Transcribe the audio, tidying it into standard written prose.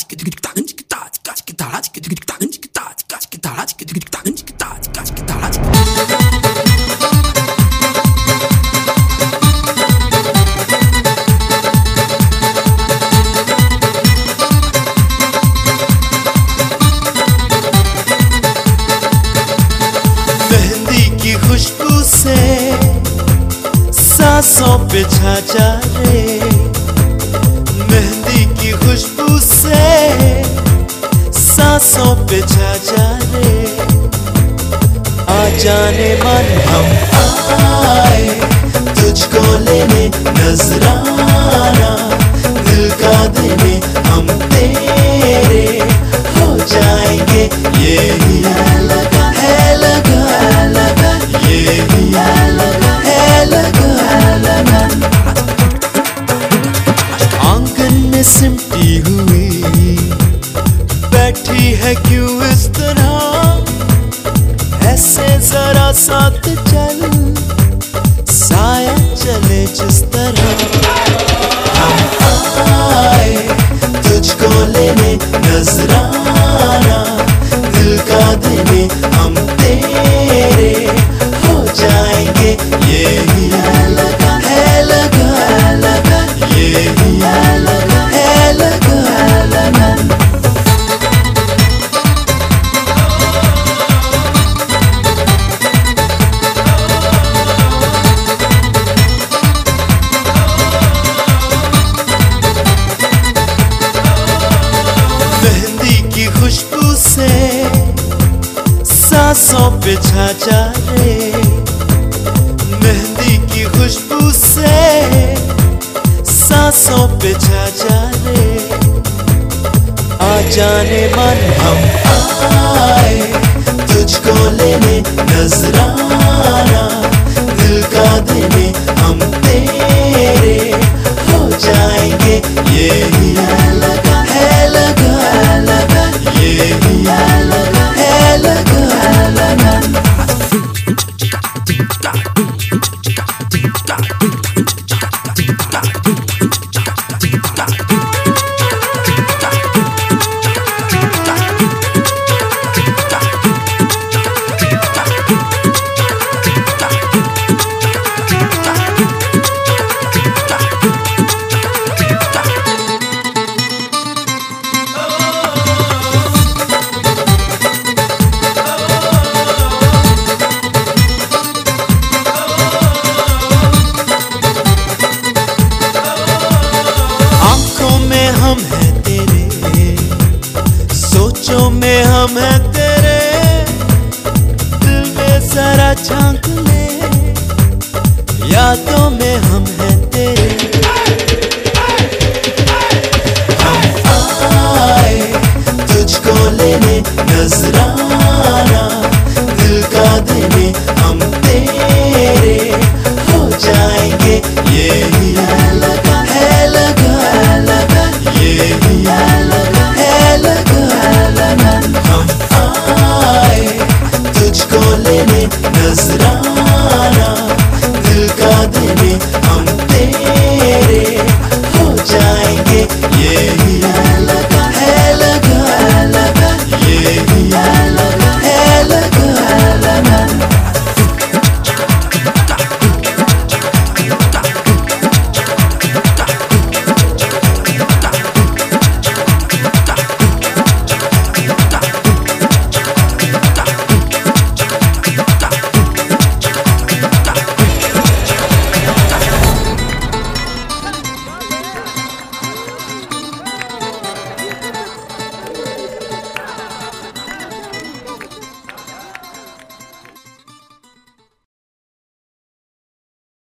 मेहंदी की खुशबू से सांसों पे छा जा रे, मेहंदी की खुशबू से सांसों पे छा जा रे। आ जाने मन हम आए तुझको लेने, नजराना दिल का देने, हम तेरे हो जाएंगे। ये ही लगा है, लगा लगा, ये ही लगा है, लगा। आंगन में सिमटी हुई बैठी है क्यों इस तरह, ऐसे जरा साथ चल, साया चले जिस तरह। हम आए तुझको लेने, नजराना दिल का देने, हम तेरे हो जाएंगे। ये ही लगा है, लगा लगा, ये ही लगा है, लगा लगा। मेहंदी की खुशबू से सांसों पे छा जा रे, मेहंदी की खुशबू से सांसों पे छा जा रे। आ जाने मन हम आए तुझको लेने, नजराना दिल का देने, हम तेरे हो जाएंगे। ये ही लगा है, लगा लगा, ये ही लगा है, लगा लगा। हम हैं तेरे, सोचों में हम हैं तेरे, दिल में जरा झांक ले, यादों में